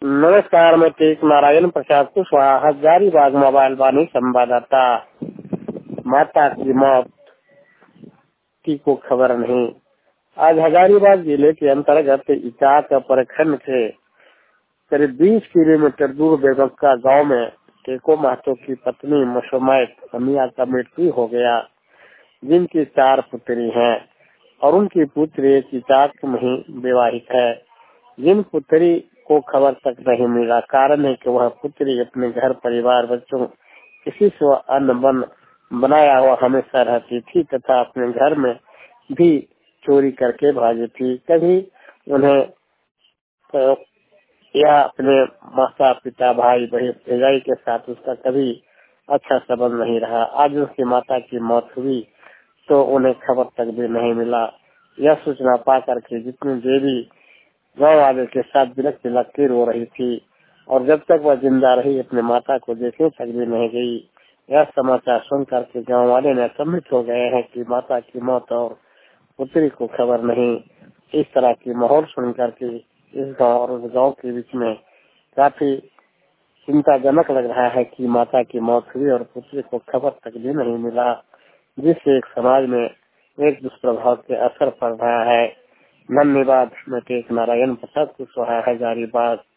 नमस्कार, मैं टेक नारायण प्रसाद कुशवाहा, हजारीबाग मोबाइल वाणी संवाददाता। माता की मौत की को खबर नहीं। आज हजारीबाग जिले के अंतर्गत इचाक प्रखंड के करीब 20 किलोमीटर दूर बेगक्का गांव में टेको महतो की पत्नी मशोमैत अमिया का मृत्यु हो गया, जिनकी 4 पुत्री हैं और उनकी पुत्री इचाक में ही विवाहित है। जिन पुत्री को खबर तक नहीं मिला, कारण है कि वह पुत्री अपने घर परिवार बच्चों किसी से अन्न बनाया हुआ हमेशा रहती थी तथा अपने घर में भी चोरी करके भागी थी। कभी उन्हें या अपने माता पिता भाई बहन भैया के साथ उसका कभी अच्छा संबंध नहीं रहा। आज उसकी माता की मौत हुई तो उन्हें खबर तक भी नहीं मिला। यह सूचना पाकर के जितनी देवी गाँव वाले के साथ बिलक बिलक के रो रही थी और जब तक वह जिंदा रही अपने माता को देखने तक भी नहीं गई। यह समाचार सुनकर के गाँव वाले ने सम्मिलित हो गए हैं कि माता की मौत और पुत्री को खबर नहीं। इस तरह की माहौल सुनकर के इस गाँव और उस गाँव के बीच में काफी चिंताजनक लग रहा है कि माता की मौत हुई और पुत्री को खबर तक भी नहीं मिला, जिससे एक समाज में एक दुष्प्रभाव के असर पड़ रहा है। धन्यवाद। मैं टेक नारायण प्रसाद कुशवाहा, हजारीबाग।